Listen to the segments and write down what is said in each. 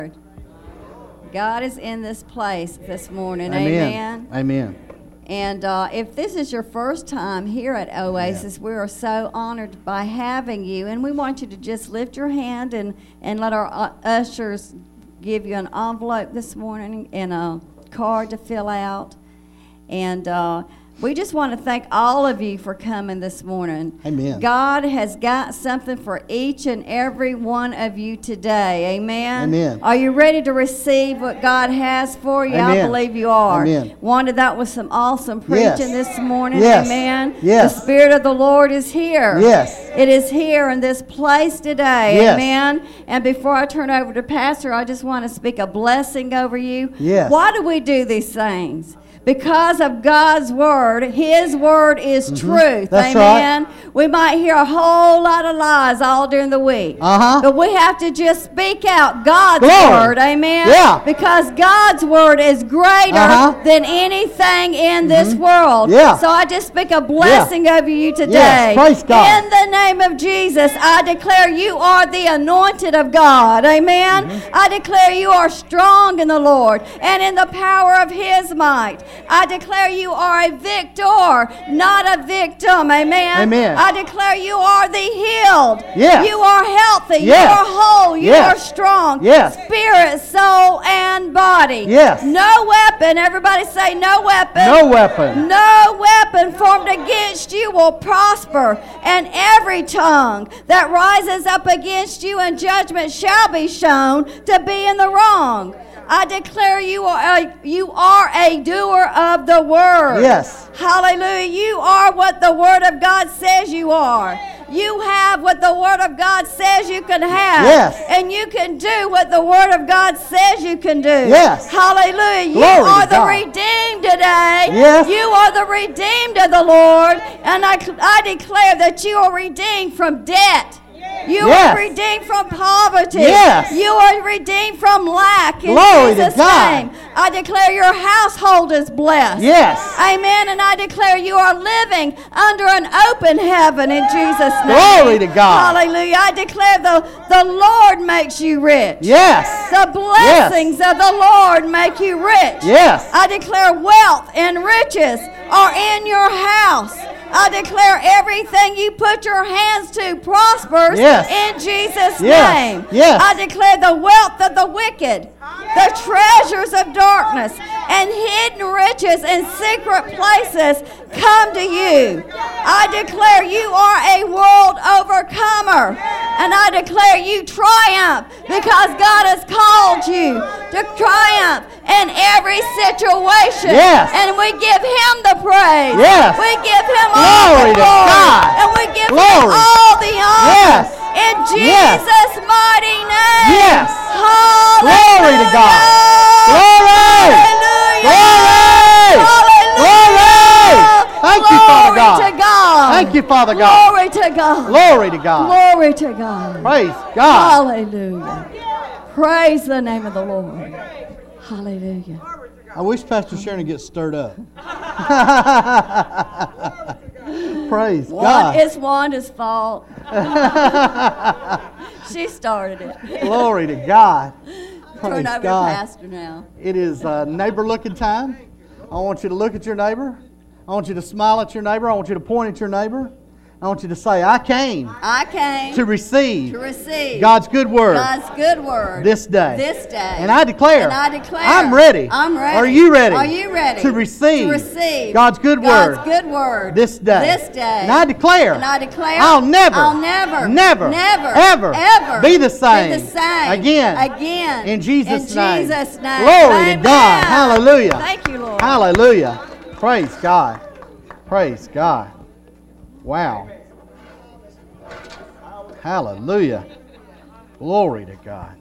God is in this place this morning. Amen. Amen. And if this is your first time here at Oasis, we are so honored by having you. And we want you to just lift your hand and let our ushers give you an envelope this morning and a card to fill out. And we just want to thank all of you for coming this morning. Amen. God has got something for each and every one of you today. Amen. Amen. Are you ready to receive what God has for you? Amen. I believe you are. Amen. Wanda, that was some awesome preaching this morning. Yes. Amen. Yes. The Spirit of the Lord is here. Yes. It is here in this place today. Yes. Amen. And before I turn over to Pastor, I just want to speak a blessing over you. Yes. Why do we do these things? Because of God's Word. His Word is truth. That's Amen. Right. We might hear a whole lot of lies all during the week. But we have to just speak out God's Word. Amen. Yeah. Because God's Word is greater than anything in this world. Yeah. So I just speak a blessing over you today. Yes. Praise God. In the name of Jesus, I declare you are the anointed of God. Amen. I declare you are strong in the Lord and in the power of His might. I declare you are a victor, not a victim. Amen. Amen. I declare you are the healed. Yes. You are healthy. Yes. You are whole. You Yes. are strong. Yes. Spirit, soul, and body. Yes. No weapon. Everybody say no weapon. No weapon. No weapon formed against you will prosper, and every tongue that rises up against you in judgment shall be shown to be in the wrong. I declare you are a doer of the word. Yes. Hallelujah. You are what the word of God says you are. You have what the word of God says you can have. Yes. And you can do what the word of God says you can do. Yes. Hallelujah. Glory You are to the God. redeemed today. Yes. You are the redeemed of the Lord. And I declare that you are redeemed from debt. You Yes. are redeemed from poverty. Yes. You are redeemed from lack. In Glory to Jesus' God. name. I declare your household is blessed. Yes. Amen. And I declare you are living under an open heaven in Jesus' name. Glory to God. Hallelujah. I declare the Lord makes you rich. Yes. The blessings of the Lord make you rich. Yes. I declare wealth and riches are in your house. I declare everything you put your hands to prospers in Jesus' name. Yes. I declare the wealth of the wicked, the treasures of darkness, and hidden riches in secret places come to you. I declare you are a world overcomer. And I declare you triumph because God has called you to triumph in every situation. Yes. And we give Him the praise. Yes. We give Him all Glory the to glory. God. And we give Him Glory. all the honor. Yes. In Yes. Jesus' mighty name. Yes. Hallelujah. Glory to God. Glory. Hallelujah. Glory. Hallelujah. Thank you, Father God. Glory to God. Thank you, Father God. Glory to God. Glory to God. Glory to God. Praise God. Hallelujah. Praise the name of the Lord. Hallelujah. I wish Pastor Sharon gets stirred up. Praise God. It's Wanda's fault. She started it. Glory to God. Turn Praise over God. to Pastor now. It is neighbor looking time. I want you to look at your neighbor. I want you to smile at your neighbor. I want you to point at your neighbor. I want you to say, I came to receive God's good word this day. day. And I declare, I'm ready. Are you ready? To receive God's good word this day. And I declare, I'll never, ever be the same again. In Jesus' name. Glory to God. Hallelujah. Thank you, Lord. Hallelujah. Praise God. Praise God. Wow. Hallelujah. Glory to God.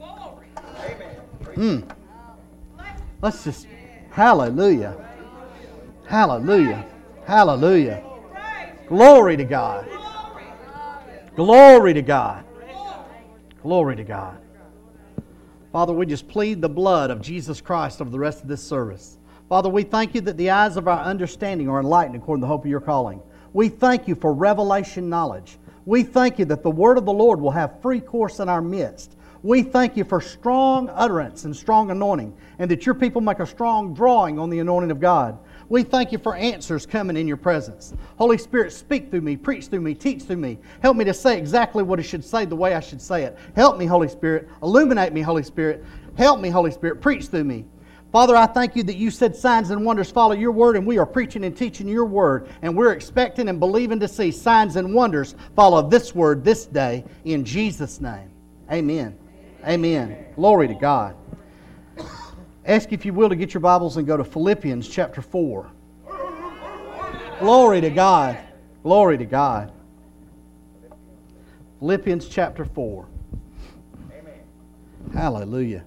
Let's just, hallelujah. Hallelujah. Hallelujah. Glory to God. Glory to God. Glory to God. Father, we just plead the blood of Jesus Christ over the rest of this service. Father, we thank you that the eyes of our understanding are enlightened according to the hope of your calling. We thank you for revelation knowledge. We thank you that the word of the Lord will have free course in our midst. We thank you for strong utterance and strong anointing, and that your people make a strong drawing on the anointing of God. We thank you for answers coming in your presence. Holy Spirit, speak through me, preach through me, teach through me. Help me to say exactly what I should say the way I should say it. Help me, Holy Spirit. Illuminate me, Holy Spirit. Help me, Holy Spirit. Preach through me. Father, I thank you that you said signs and wonders follow your word, and we are preaching and teaching your word, and we're expecting and believing to see signs and wonders follow this word this day in Jesus' name. Amen. Amen. Glory to God. Ask, if you will, to get your Bibles and go to Philippians chapter 4. Glory to God. Glory to God. Philippians chapter 4. Amen. Hallelujah.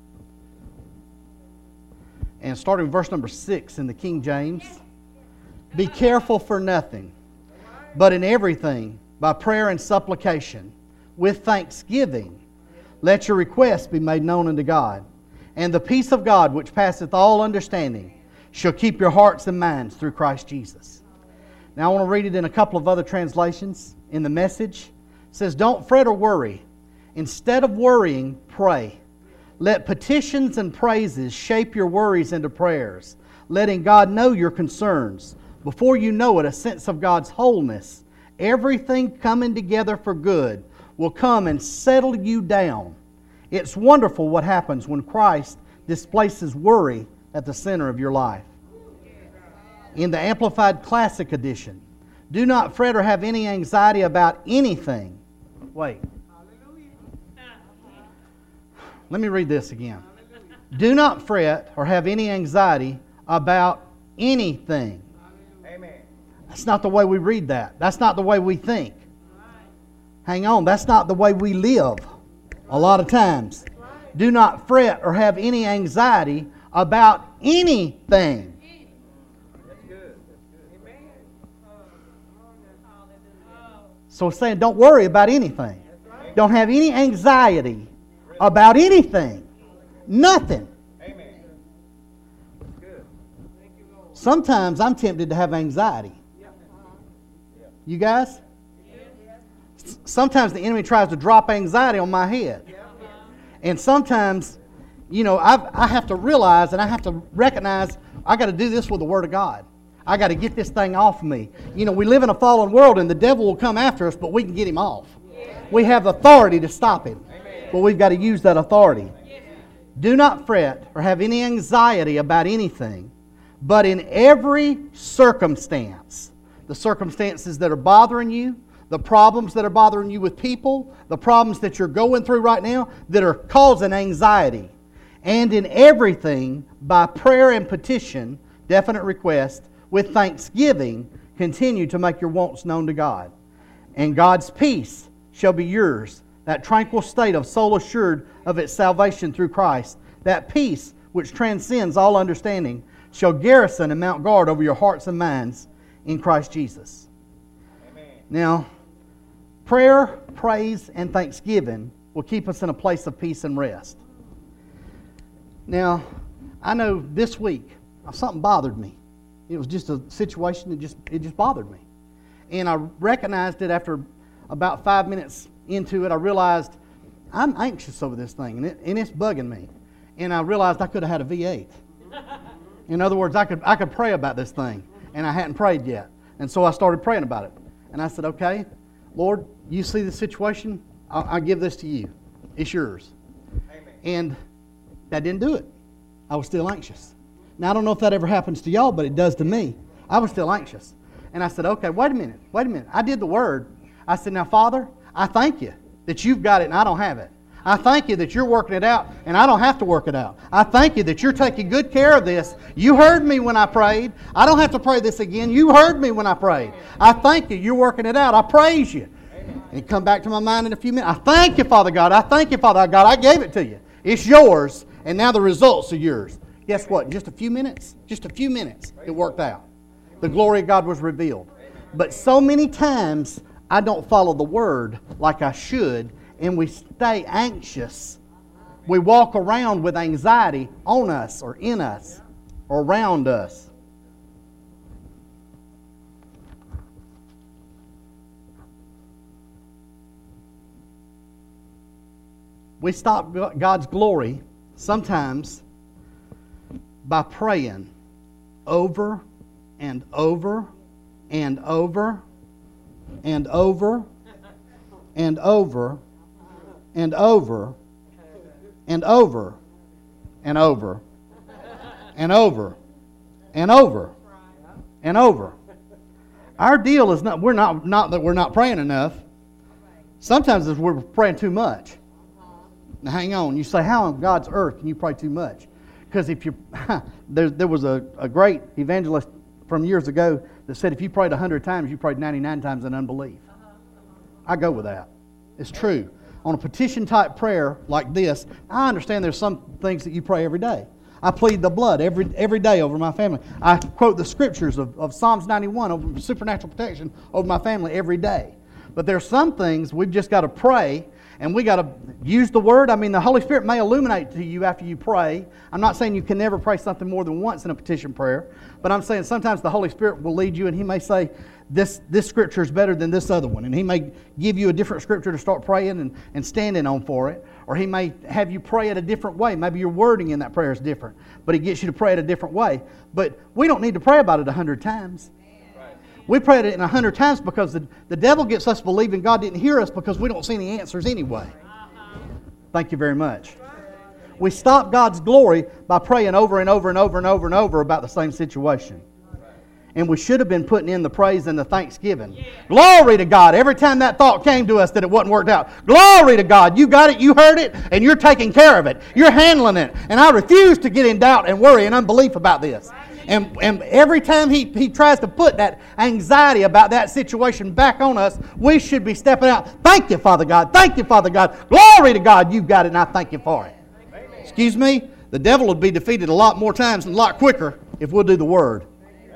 And starting with verse number 6 in the King James. Be careful for nothing, but in everything, by prayer and supplication, with thanksgiving, let your requests be made known unto God. And the peace of God, which passeth all understanding, shall keep your hearts and minds through Christ Jesus. Now I want to read it in a couple of other translations. In the Message, it says, don't fret or worry. Instead of worrying, pray. Let petitions and praises shape your worries into prayers, letting God know your concerns. Before you know it, a sense of God's wholeness, everything coming together for good, will come and settle you down. It's wonderful what happens when Christ displaces worry at the center of your life. In the Amplified Classic Edition, do not fret or have any anxiety about anything. Wait. Let me read this again. Do not fret or have any anxiety about anything. Amen. That's not the way we read that. That's not the way we think. Hang on, that's not the way we live a lot of times. Do not fret or have any anxiety about anything. That's good. So it's saying don't worry about anything. Don't have any anxiety about anything. Nothing. Sometimes I'm tempted to have anxiety. You guys? Sometimes the enemy tries to drop anxiety on my head. And sometimes, I have to realize and I have to recognize I got to do this with the Word of God. I got to get this thing off me. We live in a fallen world and the devil will come after us, but we can get him off. We have authority to stop him, but we've got to use that authority. Do not fret or have any anxiety about anything, but in every circumstance, the circumstances that are bothering you, the problems that are bothering you with people, the problems that you're going through right now that are causing anxiety. And in everything, by prayer and petition, definite request, with thanksgiving, continue to make your wants known to God. And God's peace shall be yours, that tranquil state of soul assured of its salvation through Christ. That peace which transcends all understanding shall garrison and mount guard over your hearts and minds in Christ Jesus. Amen. Now, prayer, praise, and thanksgiving will keep us in a place of peace and rest. Now, I know this week something bothered me. It was just a situation that just bothered me. And I recognized it after about 5 minutes into it. I realized I'm anxious over this thing, and it's bugging me. And I realized I could have had a V8. In other words, I could pray about this thing, and I hadn't prayed yet. And so I started praying about it. And I said, okay, Lord, you see the situation. I'll give this to you. It's yours. Amen. And that didn't do it. I was still anxious. Now, I don't know if that ever happens to y'all, but it does to me. I was still anxious. And I said, okay, wait a minute. I did the word. I said, now, Father, I thank you that you've got it and I don't have it. I thank you that you're working it out and I don't have to work it out. I thank you that you're taking good care of this. You heard me when I prayed. I don't have to pray this again. You heard me when I prayed. I thank you. You're working it out. I praise you. And it come back to my mind in a few minutes. I thank you, Father God. I thank you, Father God. I gave it to you. It's yours, and now the results are yours. Guess what? Just a few minutes, it worked out. The glory of God was revealed. But so many times, I don't follow the Word like I should, and we stay anxious. We walk around with anxiety on us or in us or around us. We stop God's glory sometimes by praying over and over and over and over and over and over and over and over and over and over and over. Our deal is not that we're not praying enough. Sometimes it's we're praying too much. Now hang on. You say, how on God's earth can you pray too much? Because if you there was a great evangelist from years ago that said if you prayed 100 times, you prayed 99 times in unbelief. I go with that. It's true. On a petition type prayer like this, I understand there's some things that you pray every day. I plead the blood every day over my family. I quote the scriptures of Psalms 91 over supernatural protection over my family every day. But there's some things we've just got to pray, and we got to use the Word. I mean, the Holy Spirit may illuminate to you after you pray. I'm not saying you can never pray something more than once in a petition prayer, but I'm saying sometimes the Holy Spirit will lead you, and He may say, this scripture is better than this other one. And He may give you a different scripture to start praying and standing on for it. Or He may have you pray it a different way. Maybe your wording in that prayer is different. But He gets you to pray it a different way. But we don't need to pray about it 100 times. We prayed it 100 times because the devil gets us believing God didn't hear us because we don't see any answers anyway. Thank you very much. We stop God's glory by praying over and over and over and over and over about the same situation. And we should have been putting in the praise and the thanksgiving. Yeah. Glory to God. Every time that thought came to us that it wasn't worked out. Glory to God. You got it, you heard it, and you're taking care of it. You're handling it. And I refuse to get in doubt and worry and unbelief about this. And every time he tries to put that anxiety about that situation back on us, we should be stepping out. Thank you, Father God. Thank you, Father God. Glory to God. You've got it, and I thank you for it. Amen. Excuse me? The devil would be defeated a lot more times and a lot quicker if we'll do the Word.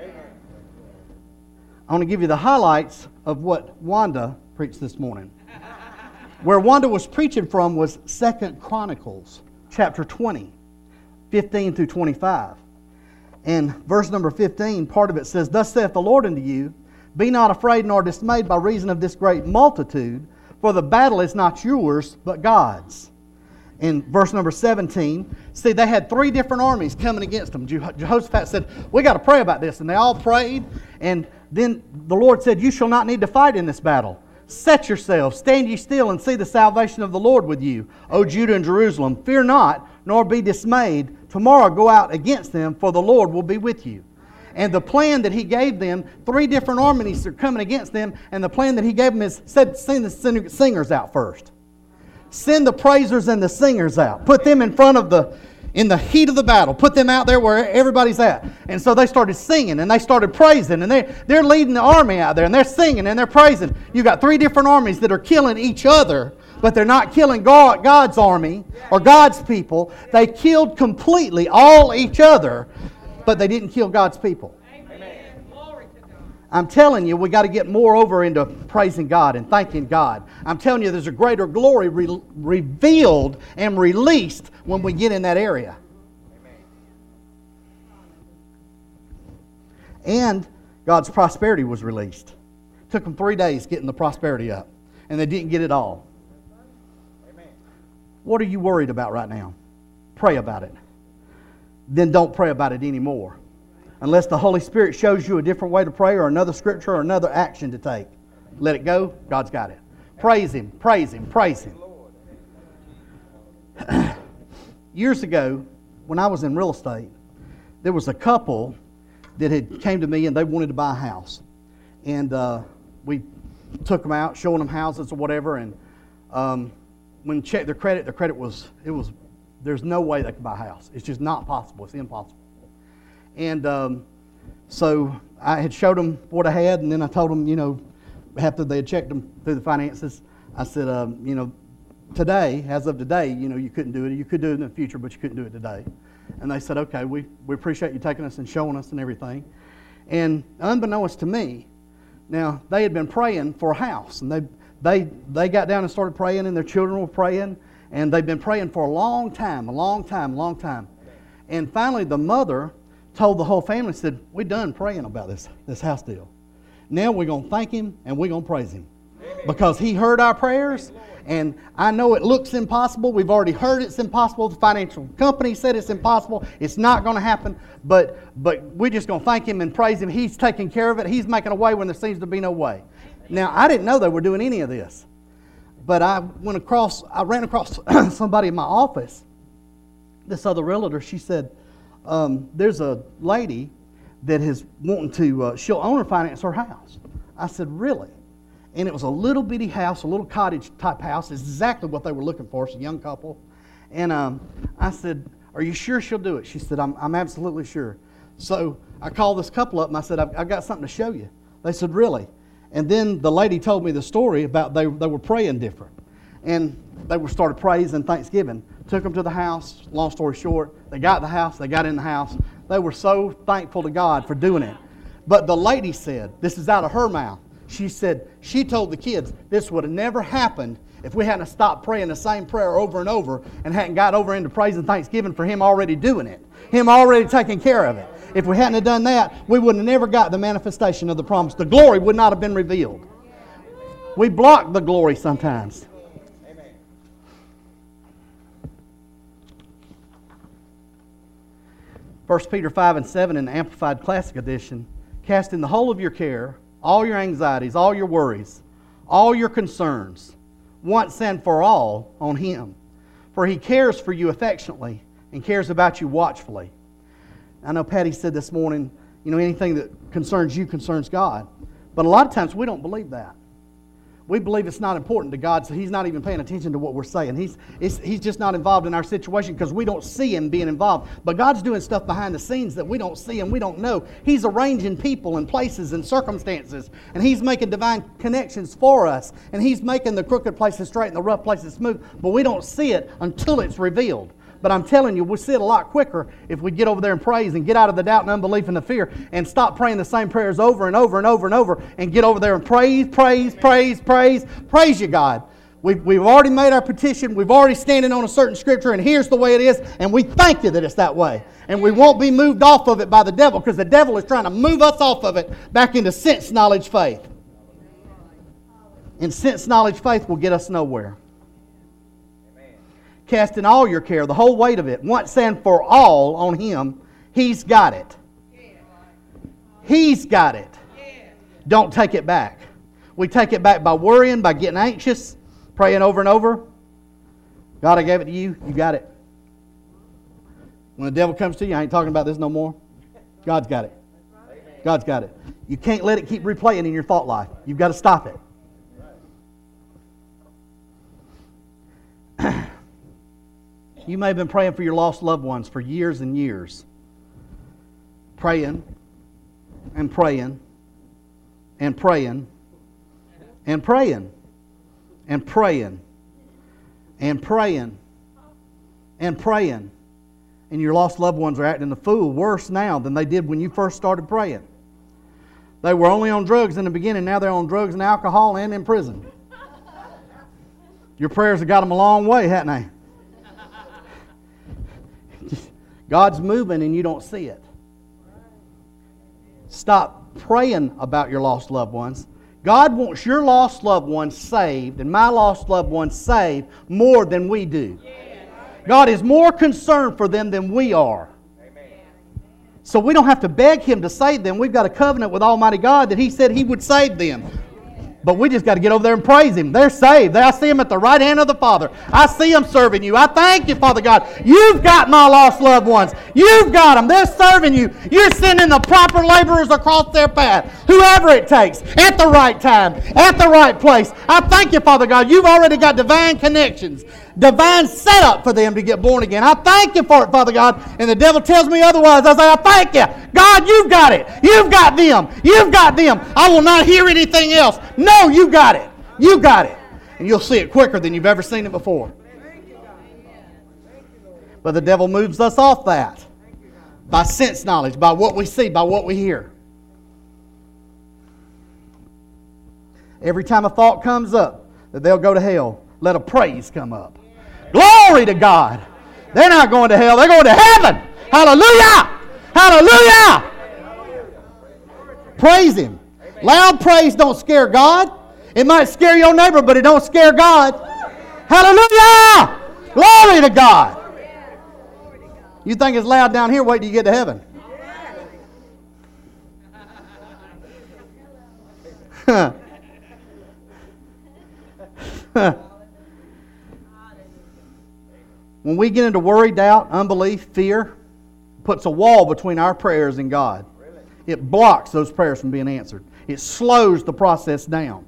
I want to give you the highlights of what Wanda preached this morning. Where Wanda was preaching from was 2 Chronicles, chapter 20, 15 through 25. And verse number 15, part of it says, Thus saith the Lord unto you, Be not afraid nor dismayed by reason of this great multitude, for the battle is not yours, but God's. In verse number 17, see, they had 3 different armies coming against them. Jehoshaphat said, we got to pray about this. And they all prayed, and then the Lord said, You shall not need to fight in this battle. Set yourselves, stand ye still, and see the salvation of the Lord with you, O Judah and Jerusalem. Fear not, nor be dismayed. Tomorrow go out against them, for the Lord will be with you. And the plan that He gave them, 3 different armies are coming against them, and the plan that He gave them is, send the singers out first. Send the praisers and the singers out. Put them in front of in the heat of the battle. Put them out there where everybody's at. And so they started singing and they started praising. And they're leading the army out there and they're singing and they're praising. You got 3 different armies that are killing each other, but they're not killing God's army or God's people. They killed completely all each other, but they didn't kill God's people. I'm telling you, we got to get more over into praising God and thanking God. I'm telling you, there's a greater glory revealed and released when we get in that area. And God's prosperity was released. It took them 3 days getting the prosperity up, and they didn't get it all. What are you worried about right now? Pray about it. Then don't pray about it anymore. Unless the Holy Spirit shows you a different way to pray or another scripture or another action to take. Let it go. God's got it. Praise Him. Praise Him. Praise Him. Years ago, when I was in real estate, there was a couple that had came to me and they wanted to buy a house. And we took them out, showing them houses or whatever. And when we checked their credit was, there's no way they could buy a house. It's just not possible. It's impossible. And so I had showed them what I had, and then I told them, after they had checked them through the finances, I said, today, as of today, you couldn't do it. You could do it in the future, but you couldn't do it today. And they said, okay, we appreciate you taking us and showing us and everything. And unbeknownst to me, now, they had been praying for a house, and they got down and started praying, and their children were praying, and they'd been praying for a long time. And finally, the mother told the whole family, said, we're done praying about this house deal. Now we're going to thank Him and we're going to praise Him. Because He heard our prayers And I know it looks impossible. We've already heard it's impossible. The financial company said it's impossible. It's not going to happen. But we're just going to thank Him and praise Him. He's taking care of it. He's making a way when there seems to be no way. Now, I didn't know they were doing any of this. But I ran across somebody in my office. This other realtor, she said, there's a lady that is wanting to, she'll owner finance her house. I said, really? And it was a little bitty house, a little cottage type house. It's exactly what they were looking for. It's a young couple. And I said, are you sure she'll do it? She said, I'm absolutely sure. So I called this couple up and I said, I've got something to show you. They said, really? And then the lady told me the story about they were praying different. And they started praising Thanksgiving. Took them to the house. Long story short, they got the house. They got in the house. They were so thankful to God for doing it. But the lady said, this is out of her mouth. She said, she told the kids, this would have never happened if we hadn't stopped praying the same prayer over and over and hadn't got over into praise and thanksgiving for Him already doing it. Him already taking care of it. If we hadn't have done that, we would have never got the manifestation of the promise. The glory would not have been revealed. We block the glory sometimes. 1 Peter 5 and 7 in the Amplified Classic Edition, casting the whole of your care, all your anxieties, all your worries, all your concerns, once and for all on Him. For He cares for you affectionately and cares about you watchfully. I know Patty said this morning, anything that concerns you concerns God. But a lot of times we don't believe that. We believe it's not important to God, so He's not even paying attention to what we're saying. He's just not involved in our situation because we don't see Him being involved. But God's doing stuff behind the scenes that we don't see and we don't know. He's arranging people and places and circumstances, and He's making divine connections for us, and He's making the crooked places straight and the rough places smooth, but we don't see it until it's revealed. But I'm telling you, we'll see it a lot quicker if we get over there and praise and get out of the doubt and unbelief and the fear and stop praying the same prayers over and over and over and over and get over there and praise you, God. We've already made our petition. We've already standing on a certain scripture, and here's the way it is, and we thank you that it's that way. And we won't be moved off of it by the devil because the devil is trying to move us off of it back into sense, knowledge, faith. And sense, knowledge, faith will get us nowhere. Casting all your care, the whole weight of it, once and for all on Him. He's got it. He's got it. Don't take it back. We take it back by worrying, by getting anxious, praying over and over. God, I gave it to you. You got it. When the devil comes to you, I ain't talking about this no more. God's got it. God's got it. You can't let it keep replaying in your thought life. You've got to stop it. You may have been praying for your lost loved ones for years and years. Praying and praying and praying and praying and praying and praying and praying. And your lost loved ones are acting a fool worse now than they did when you first started praying. They were only on drugs in the beginning. Now they're on drugs and alcohol and in prison. Your prayers have got them a long way, haven't they? God's moving and you don't see it. Stop praying about your lost loved ones. God wants your lost loved ones saved and my lost loved ones saved more than we do. God is more concerned for them than we are. So we don't have to beg Him to save them. We've got a covenant with Almighty God that He said He would save them. But we just got to get over there and praise Him. They're saved. I see them at the right hand of the Father. I see them serving you. I thank you, Father God. You've got my lost loved ones. You've got them. They're serving you. You're sending the proper laborers across their path. Whoever it takes. At the right time. At the right place. I thank you, Father God. You've already got divine connections. Divine setup for them to get born again. I thank you for it, Father God. And the devil tells me otherwise. I say, I thank you. God, you've got it. You've got them. You've got them. I will not hear anything else. No, you got it. You got it. And you'll see it quicker than you've ever seen it before. But the devil moves us off that. By sense knowledge, by what we see, by what we hear. Every time a thought comes up that they'll go to hell, let a praise come up. Glory to God. They're not going to hell. They're going to heaven. Hallelujah. Hallelujah. Praise Him. Loud praise don't scare God. It might scare your neighbor, but it don't scare God. Hallelujah! Glory to God. You think it's loud down here? Wait till you get to heaven. When we get into worry, doubt, unbelief, fear, puts a wall between our prayers and God. It blocks those prayers from being answered. It slows the process down.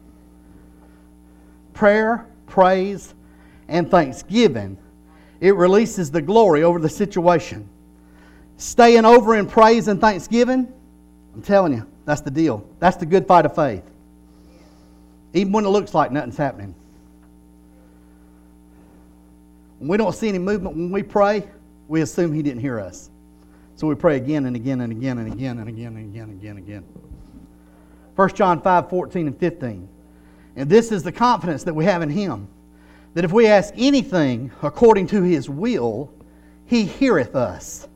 Prayer, praise, and thanksgiving, it releases the glory over the situation. Staying over in praise and thanksgiving, I'm telling you, that's the deal. That's the good fight of faith. Even when it looks like nothing's happening. When we don't see any movement when we pray, we assume He didn't hear us. So we pray again and again and again and again and again and again and again and again. 1 John 5:14 and 15. And this is the confidence that we have in Him, that if we ask anything according to His will, He heareth us.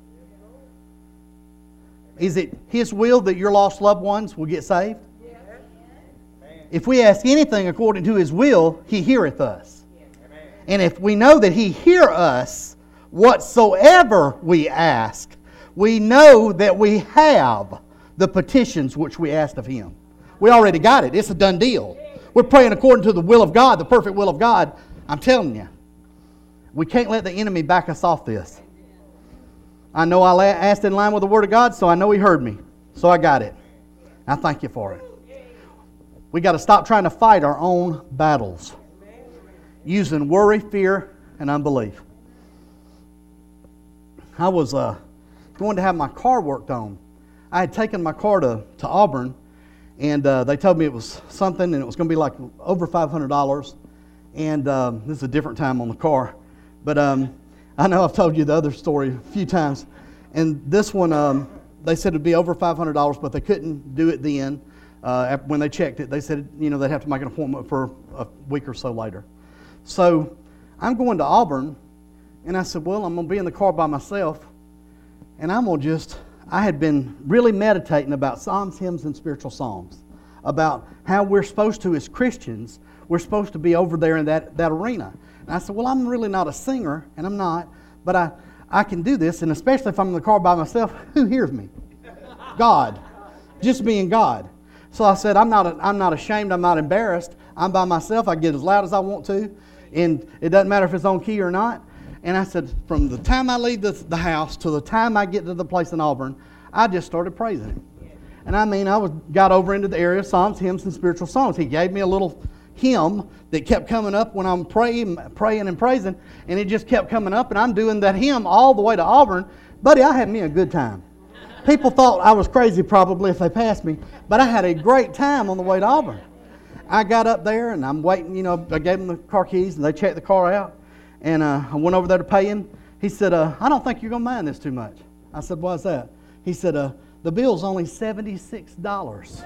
Is it His will that your lost loved ones will get saved? If we ask anything according to His will, He heareth us. And if we know that He hear us, whatsoever we ask, we know that we have the petitions which we asked of Him. We already got it. It's a done deal. We're praying according to the will of God, the perfect will of God. I'm telling you, we can't let the enemy back us off this. I know I asked in line with the Word of God, so I know He heard me. So I got it. I thank you for it. We got to stop trying to fight our own battles using worry, fear, and unbelief. I was going to have my car worked on. I had taken my car to Auburn, and they told me it was something, and it was going to be like over $500. And this is a different time on the car. But I know I've told you the other story a few times. And this one, they said it would be over $500, but they couldn't do it then. When they checked it, they said, they'd have to make an appointment for a week or so later. So I'm going to Auburn, and I said, well, I'm going to be in the car by myself, and I'm going to I had been really meditating about psalms, hymns, and spiritual songs, about how we're supposed to, as Christians, we're supposed to be over there in that arena. And I said, well, I'm really not a singer, and I'm not, but I can do this, and especially if I'm in the car by myself, who hears me? God. Just being God. So I said, I'm not ashamed, I'm not embarrassed. I'm by myself, I get as loud as I want to, and it doesn't matter if it's on key or not. And I said, from the time I leave the house to the time I get to the place in Auburn, I just started praising Him. And I got over into the area of psalms, hymns, and spiritual songs. He gave me a little hymn that kept coming up when I'm praying and praising, and it just kept coming up, and I'm doing that hymn all the way to Auburn. Buddy, I had me a good time. People thought I was crazy probably if they passed me, but I had a great time on the way to Auburn. I got up there, and I'm waiting, I gave them the car keys, and they checked the car out. And I went over there to pay him. He said, I don't think you're going to mind this too much. I said, why's that? He said, the bill's only $76.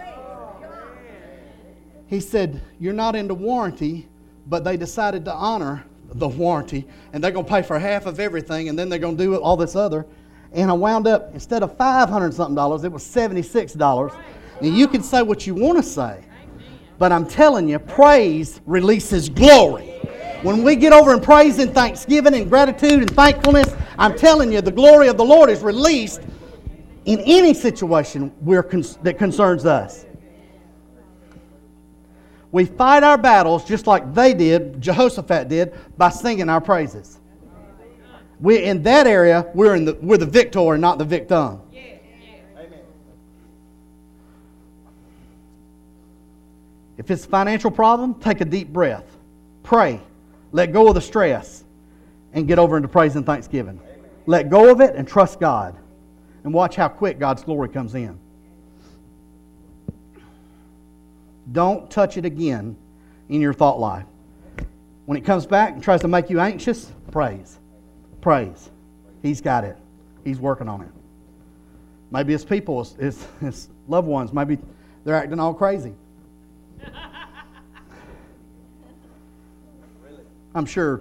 He said, you're not into warranty, but they decided to honor the warranty, and they're going to pay for half of everything, and then they're going to do all this other. And I wound up, instead of $500-something, it was $76. And you can say what you want to say, but I'm telling you, praise releases glory. When we get over in praise and thanksgiving and gratitude and thankfulness, I'm telling you, the glory of the Lord is released in any situation that concerns us. We fight our battles just like they did, Jehoshaphat did, by singing our praises. In that area, we're the victor and not the victim. If it's a financial problem, take a deep breath. Pray. Let go of the stress and get over into praise and thanksgiving. Let go of it and trust God. And watch how quick God's glory comes in. Don't touch it again in your thought life. When it comes back and tries to make you anxious, praise. Praise. He's got it. He's working on it. Maybe it's people, it's loved ones. Maybe they're acting all crazy. I'm sure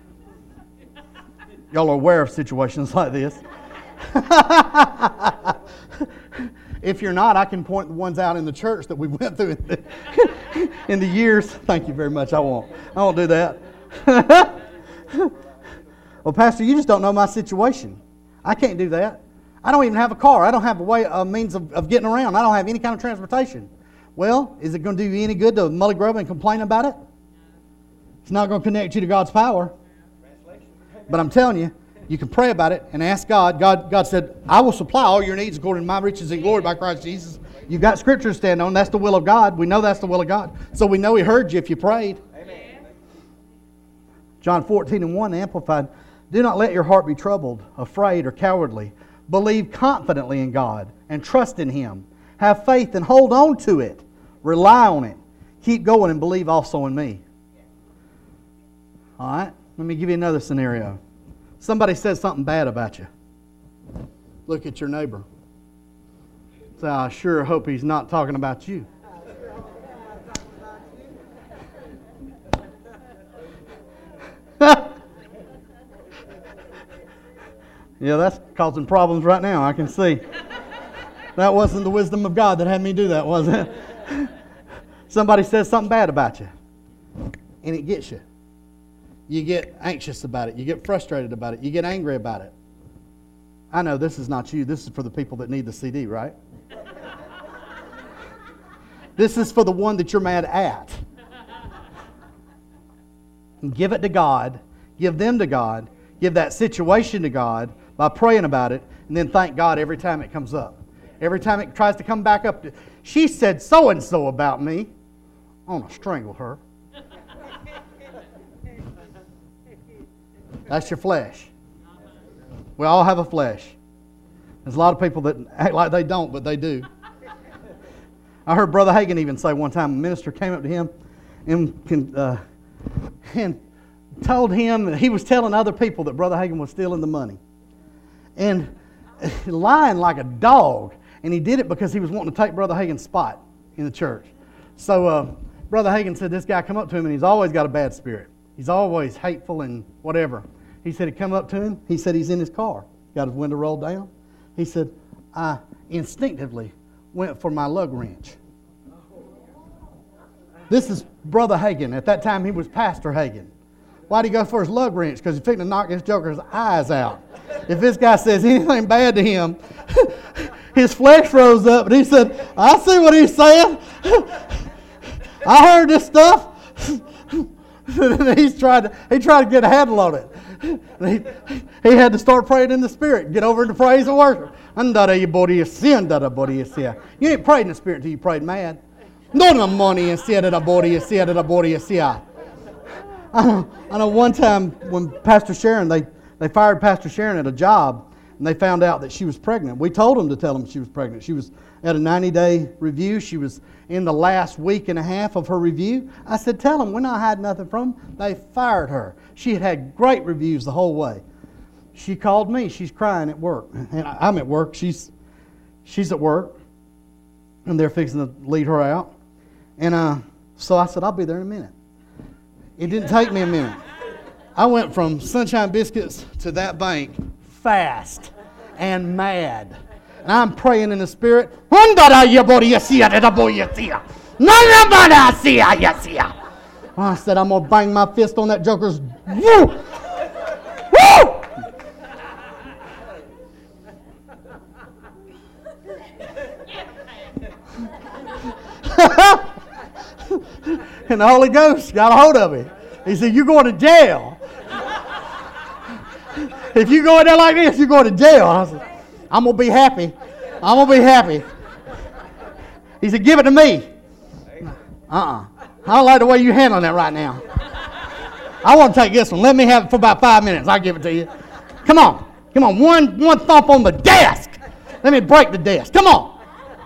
y'all are aware of situations like this. If you're not, I can point the ones out in the church that we went through in the years. Thank you very much. I won't do that. Well, Pastor, you just don't know my situation. I can't do that. I don't even have a car. I don't have a means of getting around. I don't have any kind of transportation. Well, is it going to do you any good to mully grub and complain about it? It's not going to connect you to God's power. But I'm telling you, you can pray about it and ask God. God said, I will supply all your needs according to my riches and glory by Christ Jesus. You've got Scripture to stand on. That's the will of God. We know that's the will of God. So we know He heard you if you prayed. Amen. John 14:1, Amplified. Do not let your heart be troubled, afraid, or cowardly. Believe confidently in God and trust in Him. Have faith and hold on to it. Rely on it. Keep going and believe also in me. All right? Let me give you another scenario. Somebody says something bad about you. Look at your neighbor. Say, I sure hope he's not talking about you. Yeah, that's causing problems right now, I can see. That wasn't the wisdom of God that had me do that, was it? Somebody says something bad about you, and it gets you. You get anxious about it. You get frustrated about it. You get angry about it. I know this is not you. This is for the people that need the CD, right? This is for the one that you're mad at. Give it to God. Give them to God. Give that situation to God by praying about it, and then thank God every time it comes up. Every time it tries to come back up. She said so-and-so about me. I want to strangle her. That's your flesh. We all have a flesh. There's a lot of people that act like they don't, but they do. I heard Brother Hagin even say one time, a minister came up to him and told him that he was telling other people that Brother Hagin was stealing the money. And lying like a dog. And he did it because he was wanting to take Brother Hagin's spot in the church. So Brother Hagin said this guy come up to him and he's always got a bad spirit. He's always hateful and whatever. He said he come up to him. He said he's in his car. Got his window rolled down. He said, I instinctively went for my lug wrench. This is Brother Hagin. At that time he was Pastor Hagin. Why'd he go for his lug wrench? Because he's fixing to knock this joker's eyes out. If this guy says anything bad to him, his flesh rose up and he said, I see what he's saying. I heard this stuff. He tried to get a handle on it. He had to start praying in the Spirit. Get over into praise and worship. You ain't prayed in the Spirit until you prayed mad. I know one time when Pastor Sharon, they fired Pastor Sharon at a job and they found out that she was pregnant. We told them to tell them she was pregnant. She was at a 90-day review. She was in the last week and a half of her review. I said, tell them, we're not hiding nothing from them. They fired her. She had great reviews the whole way. She called me. She's crying at work. And I'm at work. She's at work. And they're fixing to lead her out. And so I said, I'll be there in a minute. It didn't take me a minute. I went from Sunshine Biscuits to that bank fast and mad. And I'm praying in the Spirit. I said, I'm going to bang my fist on that joker's. Woo! Woo! And the Holy Ghost got a hold of me. He said, you're going to jail. If you go in there like this, you're going to jail. I said, I'm going to be happy. I'm going to be happy. He said, give it to me. I don't like the way you're handling that right now. I want to take this one. Let me have it for about 5 minutes. I'll give it to you. Come on. Come on. One thump on the desk. Let me break the desk. Come on.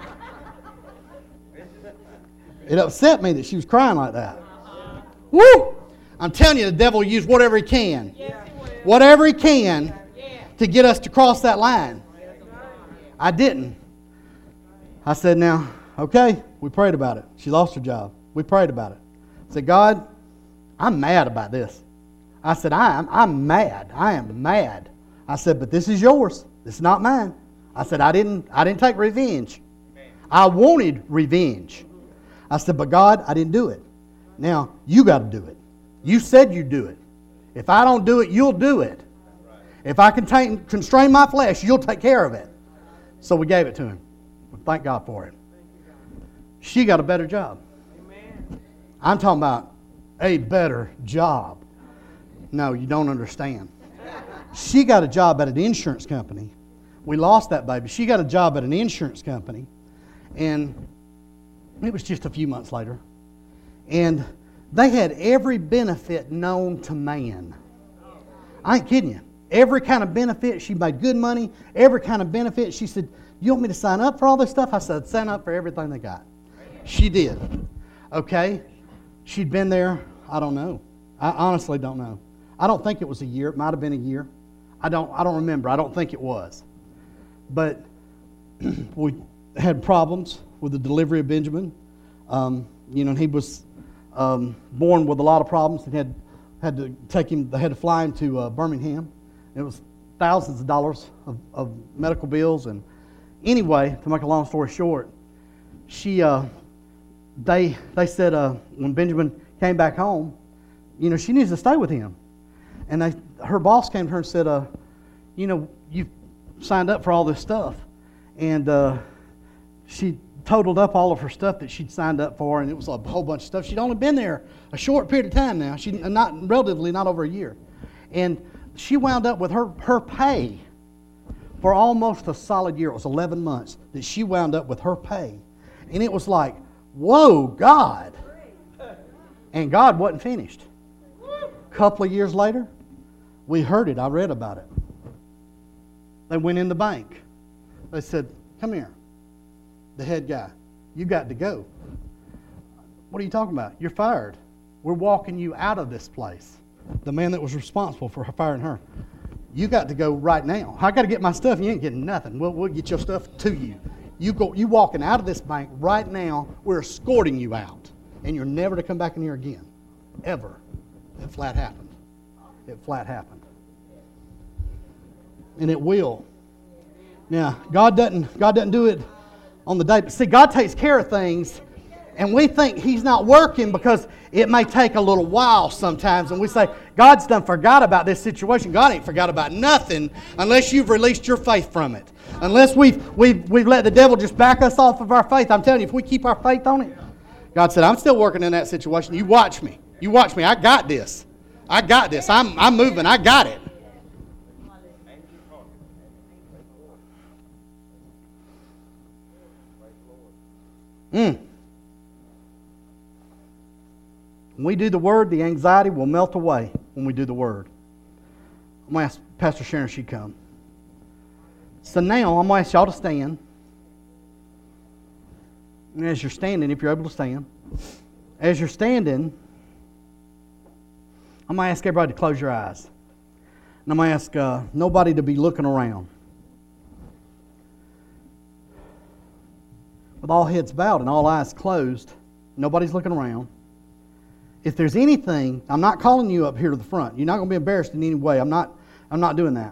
It upset me that she was crying like that. Woo! I'm telling you, the devil will use whatever he can. Whatever he can to get us to cross that line. I didn't. I said, now, okay, we prayed about it. She lost her job. We prayed about it. I said, God, I'm mad about this. I said, I'm mad. I am mad. I said, but this is yours. This is not mine. I said, I didn't take revenge. I wanted revenge. I said, but God, I didn't do it. Now, you got to do it. You said you'd do it. If I don't do it, you'll do it. If I constrain my flesh, you'll take care of it. So we gave it to him. Thank God for it. She got a better job. I'm talking about a better job. No, you don't understand. She got a job at an insurance company. We lost that baby. She got a job at an insurance company. And it was just a few months later. And they had every benefit known to man. I ain't kidding you. Every kind of benefit. She made good money. Every kind of benefit. She said, you want me to sign up for all this stuff? I said, sign up for everything they got. She did. Okay? She'd been there, I don't know. I honestly don't know. I don't think it was a year. It might have been a year. I don't remember. I don't think it was. But we had problems with the delivery of Benjamin. And he was born with a lot of problems. And had to take him. They had to fly him to Birmingham. It was thousands of dollars of medical bills. And anyway, to make a long story short, they said when Benjamin came back home, she needs to stay with him. And her boss came to her and said, you signed up for all this stuff. And she totaled up all of her stuff that she'd signed up for, and it was a whole bunch of stuff. She'd only been there a short period of time now. Not over a year. And she wound up with her pay for almost a solid year. It was 11 months that she wound up with her pay. And it was like, whoa, God. And God wasn't finished. A couple of years later, we heard it. I read about it. They went in the bank. They said, come here. The head guy, you got to go. What are you talking about? You're fired. We're walking you out of this place. The man that was responsible for firing her. You got to go right now. I got to get my stuff. You ain't getting nothing. We'll get your stuff to you. You walking out of this bank right now. We're escorting you out. And you're never to come back in here again. Ever. It flat happened. It flat happened. And it will. Now, God doesn't do it on the day. But see, God takes care of things, and we think He's not working because it may take a little while sometimes. And we say, God's done forgot about this situation. God ain't forgot about nothing unless you've released your faith from it. Unless we've let the devil just back us off of our faith. I'm telling you, if we keep our faith on it, God said, I'm still working in that situation. You watch me. You watch me. I got this. I got this. I'm moving. I got it. When we do the Word, the anxiety will melt away when we do the Word. I'm going to ask Pastor Sharon if she'd come. So now I'm going to ask y'all to stand. And as you're standing, if you're able to stand, as you're standing, I'm going to ask everybody to close your eyes. And I'm going to ask nobody to be looking around. With all heads bowed and all eyes closed, nobody's looking around. If there's anything, I'm not calling you up here to the front. You're not going to be embarrassed in any way. I'm not doing that.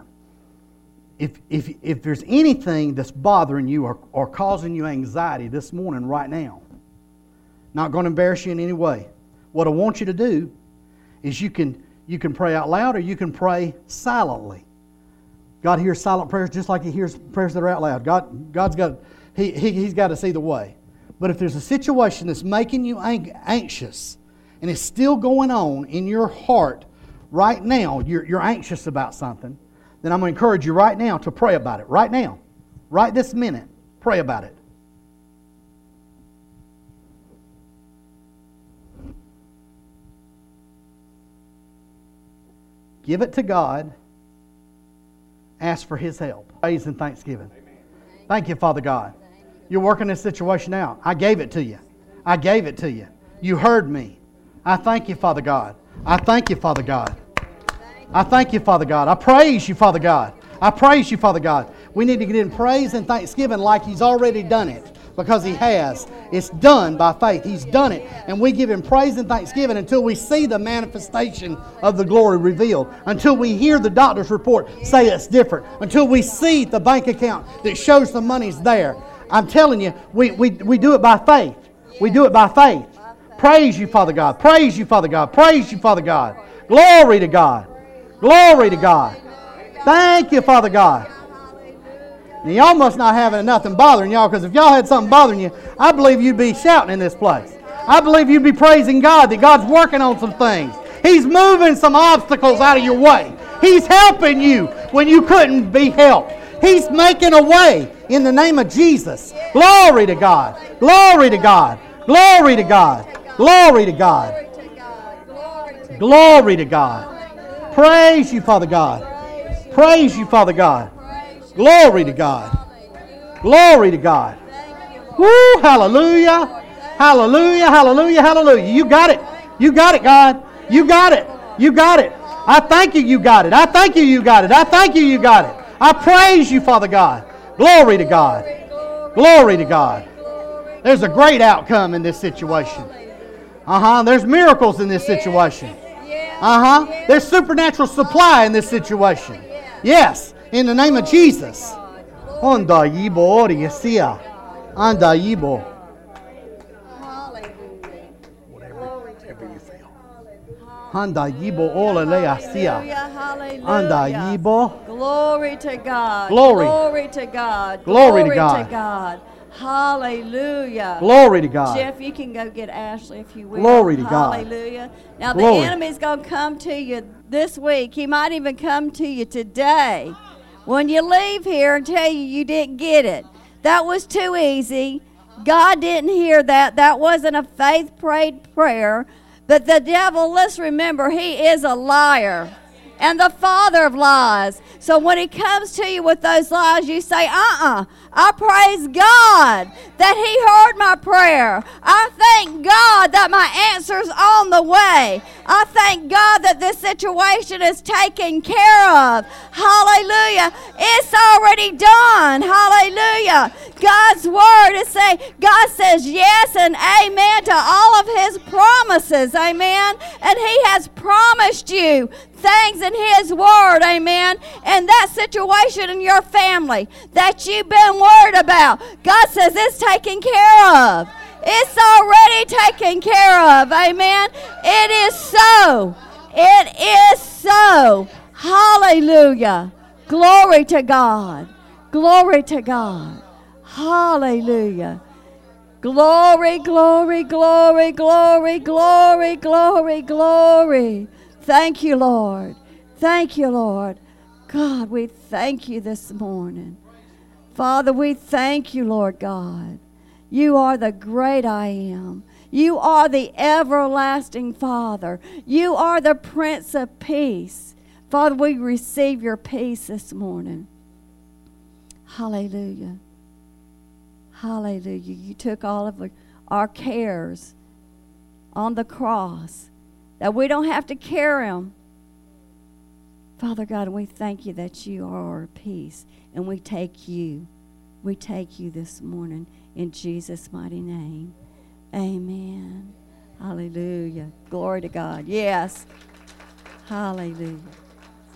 If there's anything that's bothering you or causing you anxiety this morning right now, not going to embarrass you in any way. What I want you to do is you can pray out loud or you can pray silently. God hears silent prayers just like He hears prayers that are out loud. God's got He's got to see the way. But if there's a situation that's making you anxious and it's still going on in your heart right now, you're anxious about something, then I'm going to encourage you right now to pray about it. Right now. Right this minute. Pray about it. Give it to God. Ask for His help. Praise and thanksgiving. Thank you, Father God. You're working this situation out. I gave it to you. I gave it to you. You heard me. I thank you, Father God. I thank you, Father God. I thank you, Father God. I praise you, Father God. I praise you, Father God. We need to get in praise and thanksgiving like He's already done it. Because He has. It's done by faith. He's done it. And we give Him praise and thanksgiving until we see the manifestation of the glory revealed. Until we hear the doctor's report say it's different. Until we see the bank account that shows the money's there. I'm telling you, we do it by faith. We do it by faith. Praise you, Father God. Praise you, Father God. Praise you, Father God. Glory to God. Glory to God. Thank you, Father God. Now, y'all must not have nothing bothering y'all, because if y'all had something bothering you, I believe you'd be shouting in this place. I believe you'd be praising God that God's working on some things. He's moving some obstacles out of your way. He's helping you when you couldn't be helped. He's making a way in the name of Jesus. Glory to God. Glory to God. Glory to God. Glory to God. Glory to God. Praise you, Father God. Praise you, Father God. Glory to God. Glory to God. Woo, hallelujah. Hallelujah, hallelujah, hallelujah. You got it. You got it, God. You got it. You got it. I thank you, you got it. I thank you, you got it. I thank you, you got it. I praise you, Father God. Glory to God. Glory to God. There's a great outcome in this situation. There's miracles in this situation. There's supernatural supply in this situation. Yes, in the name of Jesus. Onda yibo ori yesia. Anda yibo. Whatever you feel. Anda yibo ole leasia. Anda yibo. Glory to God. Glory. Glory to God. Glory to God. To God. Hallelujah. Glory to God. Jeff, you can go get Ashley if you will. Glory to God. Hallelujah. Now Glory. The enemy's going to come to you this week. He might even come to you today when you leave here and tell you didn't get it. That was too easy. God didn't hear that. That wasn't a faith-prayed prayer. But the devil, let's remember, he is a liar and the father of lies. So when he comes to you with those lies, you say, I praise God that he heard my prayer. I thank God that my answer's on the way. I thank God that this situation is taken care of. Hallelujah. It's already done. Hallelujah. God's word is saying, God says yes and amen to all of his promises. Amen. And he has promised you things in his word. Amen. And that situation in your family that you've been worried about, God says it's taken care of. It's already taken care of. Amen. It is so. It is so. Hallelujah. Glory to God. Glory to God. Hallelujah. Glory, glory, glory, glory, glory, glory, glory. Thank you, Lord. Thank you, Lord. God, we thank you this morning. Father, we thank you, Lord God. You are the great I am. You are the everlasting Father. You are the Prince of Peace. Father, we receive your peace this morning. Hallelujah. Hallelujah. You took all of our cares on the cross, that we don't have to carry them. Father God, we thank you that you are our peace, and we take you. We take you this morning in Jesus' mighty name. Amen. Hallelujah. Glory to God. Yes. Hallelujah.